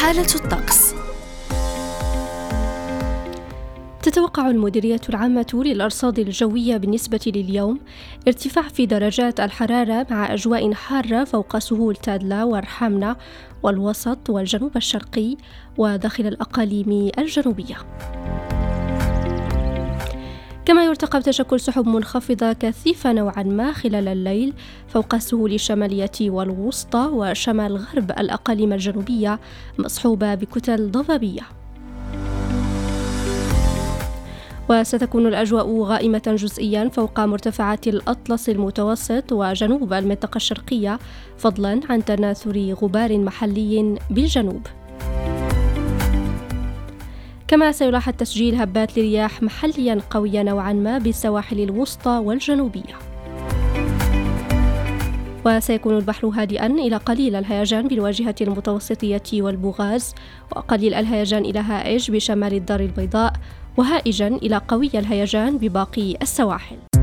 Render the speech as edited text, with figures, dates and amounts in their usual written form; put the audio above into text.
حالة الطقس. تتوقع المديرية العامة للأرصاد الجوية بالنسبة لليوم ارتفاع في درجات الحرارة مع أجواء حارة فوق سهول تادلا ورحمنا والوسط والجنوب الشرقي وداخل الأقاليم الجنوبية. كما يرتقب تشكل سحب منخفضة كثيفة نوعا ما خلال الليل فوق السهول الشمالية والوسطى وشمال غرب الأقاليم الجنوبية مصحوبة بكتل ضبابية. وستكون الأجواء غائمة جزئيا فوق مرتفعات الأطلس المتوسط وجنوب المنطقة الشرقية فضلا عن تناثر غبار محلي بالجنوب. كما سيلاحظ تسجيل هبات لرياح محليا قوية نوعا ما بالسواحل الوسطى والجنوبية. وسيكون البحر هادئا إلى قليل الهيجان بالواجهة المتوسطية والبوغاز وقليل الهيجان إلى هائج بشمال الدار البيضاء وهائجا إلى قوي الهيجان بباقي السواحل.